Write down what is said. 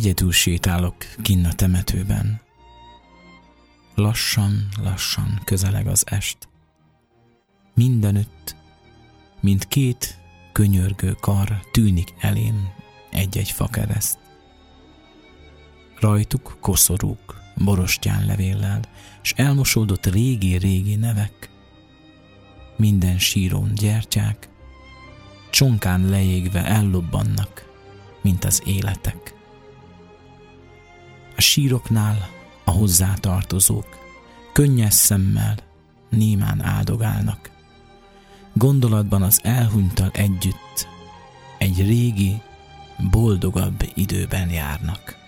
Egyedül sétálok kinn a temetőben. Lassan közeleg az est. Mindenütt, mint két könyörgő kar tűnik elém egy-egy fakereszt. Rajtuk koszorúk, borostyánlevéllel, s elmosódott régi nevek. Minden sírón gyertyák, csonkán leégve ellobbannak, mint az életek. A síroknál a hozzátartozók könnyes szemmel némán áldogálnak. Gondolatban az elhunyttal együtt egy régi, boldogabb időben járnak.